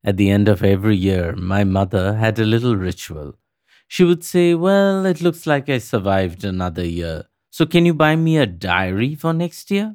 At the end of every year, my mother had a little ritual. She would say, "Well, it looks like I survived another year. So can you buy me a diary for next year?"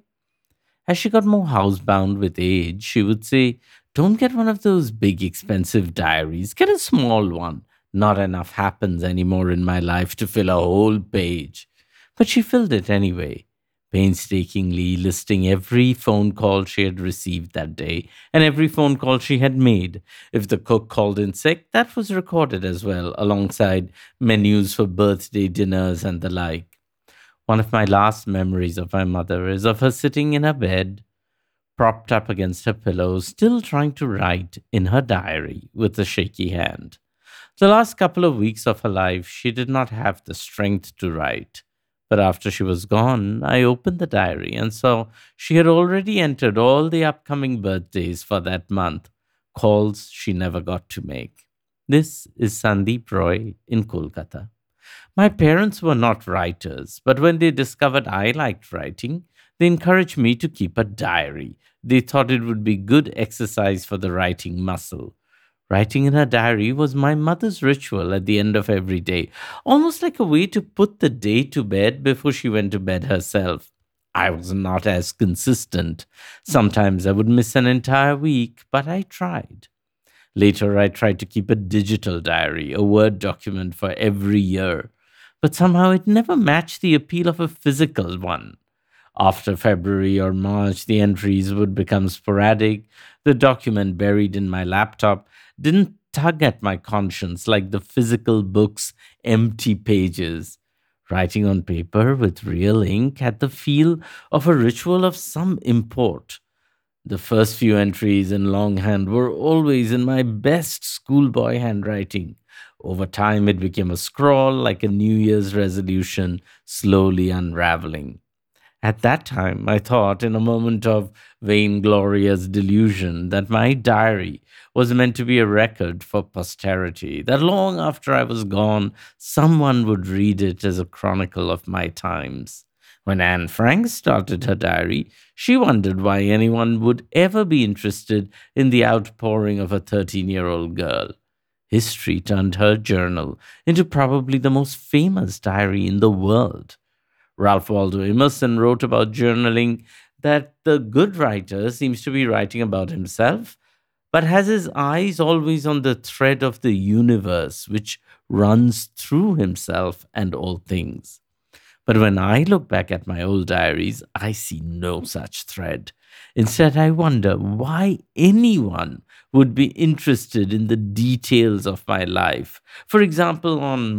As she got more housebound with age, she would say, "Don't get one of those big expensive diaries. Get a small one. Not enough happens anymore in my life to fill a whole page." But she filled it anyway, painstakingly listing every phone call she had received that day and every phone call she had made. If the cook called in sick, that was recorded as well, alongside menus for birthday dinners and the like. One of my last memories of my mother is of her sitting in her bed, propped up against her pillow, still trying to write in her diary with a shaky hand. The last couple of weeks of her life, she did not have the strength to write. But after she was gone, I opened the diary and saw she had already entered all the upcoming birthdays for that month, calls she never got to make. This is Sandeep Roy in Kolkata. My parents were not writers, but when they discovered I liked writing, they encouraged me to keep a diary. They thought it would be good exercise for the writing muscle. Writing in her diary was my mother's ritual at the end of every day, almost like a way to put the day to bed before she went to bed herself. I was not as consistent. Sometimes I would miss an entire week, but I tried. Later, I tried to keep a digital diary, a Word document for every year, but somehow it never matched the appeal of a physical one. After February or March, the entries would become sporadic. The document buried in my laptop didn't tug at my conscience like the physical book's empty pages. Writing on paper with real ink had the feel of a ritual of some import. The first few entries in longhand were always in my best schoolboy handwriting. Over time, it became a scrawl like a New Year's resolution, slowly unraveling. At that time, I thought, in a moment of vainglorious delusion, that my diary was meant to be a record for posterity, that long after I was gone, someone would read it as a chronicle of my times. When Anne Frank started her diary, she wondered why anyone would ever be interested in the outpouring of a 13-year-old girl. History turned her journal into probably the most famous diary in the world. Ralph Waldo Emerson wrote about journaling that the good writer seems to be writing about himself, but has his eyes always on the thread of the universe which runs through himself and all things. But when I look back at my old diaries, I see no such thread. Instead, I wonder why anyone would be interested in the details of my life. For example, on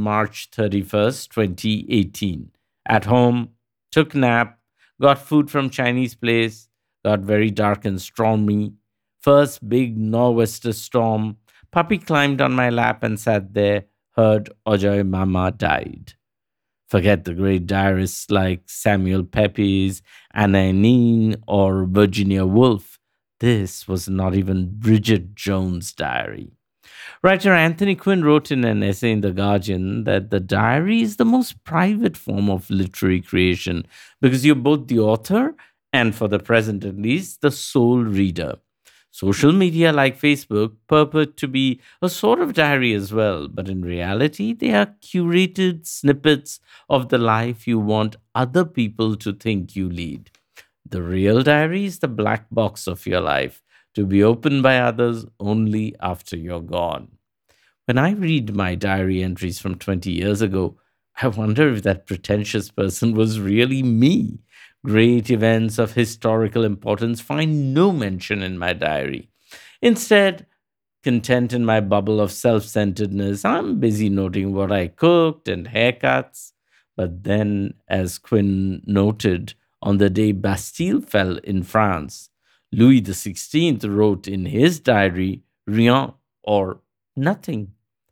March 31st, 2018, at home, took nap, got food from Chinese place, got very dark and stormy. First big nor'wester storm. Puppy climbed on my lap and sat there, heard Ojoy Mama died. Forget the great diarists like Samuel Pepys, Anna Nin, or Virginia Woolf. This was not even Bridget Jones' diary. Writer Anthony Quinn wrote in an essay in The Guardian that the diary is the most private form of literary creation because you're both the author and, for the present at least, the sole reader. Social media like Facebook purport to be a sort of diary as well, but in reality, they are curated snippets of the life you want other people to think you lead. The real diary is the black box of your life, to be opened by others only after you're gone. When I read my diary entries from 20 years ago, I wonder if that pretentious person was really me. Great events of historical importance find no mention in my diary. Instead, content in my bubble of self centeredness, I'm busy noting what I cooked and haircuts. But then, as Quinn noted, on the day Bastille fell in France, Louis XVI wrote in his diary, Rien, or nothing.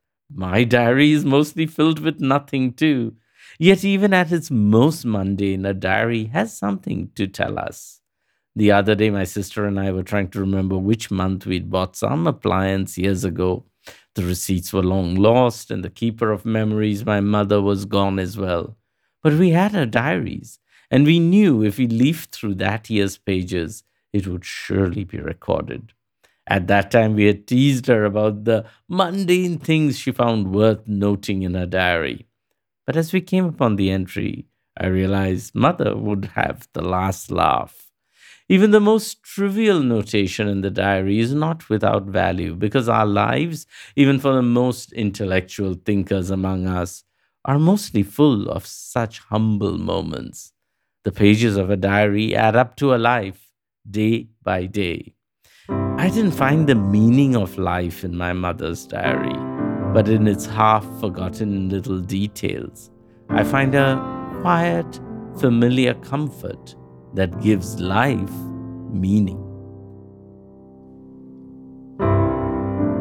My diary is mostly filled with nothing, too. Yet, even at its most mundane, a diary has something to tell us. The other day, my sister and I were trying to remember which month we'd bought some appliance years ago. The receipts were long lost, and the keeper of memories, my mother, was gone as well. But we had her diaries, and we knew if we leafed through that year's pages, it would surely be recorded. At that time, we had teased her about the mundane things she found worth noting in her diary. But as we came upon the entry, I realized Mother would have the last laugh. Even the most trivial notation in the diary is not without value because our lives, even for the most intellectual thinkers among us, are mostly full of such humble moments. The pages of a diary add up to a life, day by day. I didn't find the meaning of life in my mother's diary, but in its half forgotten little details. I find a quiet, familiar comfort that gives life meaning.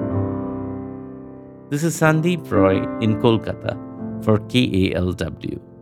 This is Sandeep Roy in Kolkata for KALW.